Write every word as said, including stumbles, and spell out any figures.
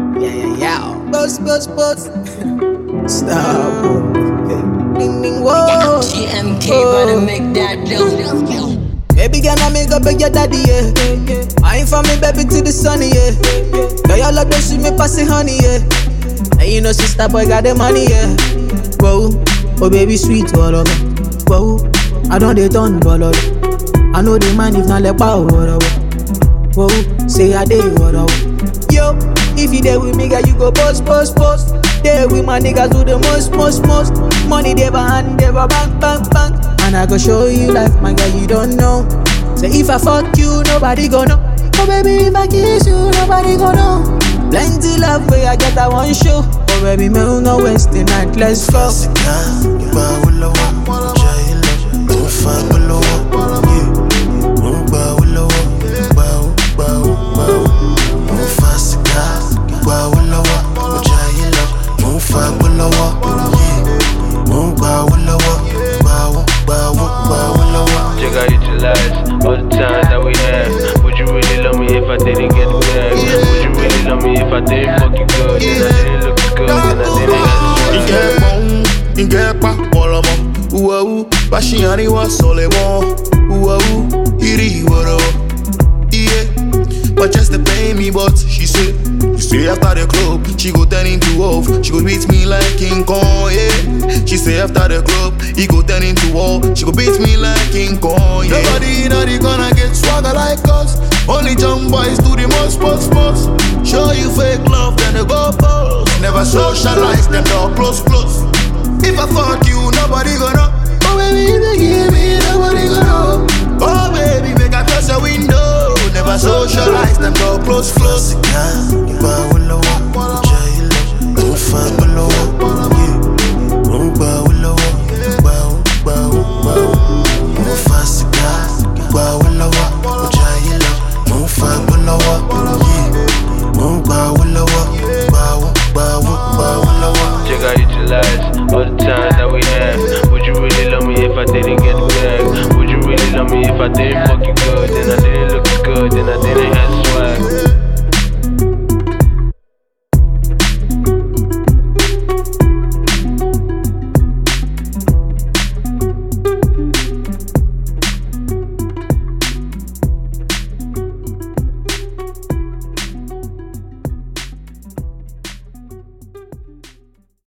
Yeah, yeah, yeah. Buzz, buzz, buzz. Stop. Ding, ding, whoa. G M K, better make that dough. Baby, can I make up with your daddy, yeah? I ain't from me, baby, to the sunny, yeah. Girl, your love don't sweet me passing honey, yeah. And you know, sister boy got the money, yeah. Whoa, oh baby, sweet, whatever. Whoa, I don't they done, whatever. I know the man if not like power, whatever. Whoa, say I did, whatever. Yo, if you there with me, girl, you go post, post, post. There with my niggas do the most, most, most. Money they behind, they bang, bang, bang. And I go show you life, my girl, you don't know. So if I fuck you, nobody gonna know. Oh baby, if I kiss you, nobody gonna know. Plenty love where I get that one show. Oh baby, me no waste the night, let's go. Check out utilize all the time that we have. Would you really love me if I didn't get the bag? Would you really love me if I didn't fuck you good? Then I didn't look as good, then I didn't have the Ingepa, Polamo, Uau, Bashiani was Solemo, Uau, Iri, Waro, yeah. But just to pay me, but she said, you say after the club, she go turn into wolf, she go beat me like King Kong, yeah. She say after the club, he go turn into wolf, she go beat me like King Kong, yeah. Nobody in the gonna get swagger like us, only young boys do the most, most, most. Show you fake love, then they go post. Never socialize, them door close, close. If I fuck you, nobody gonna. Oh baby, if you give me, nobody gonna. Oh baby, make a close a window. Never socialize, them door close, close. Check out utilize all the time that we have. Would you really love me if I didn't get the bag? Would you really love me if I didn't fuck you good? Then I didn't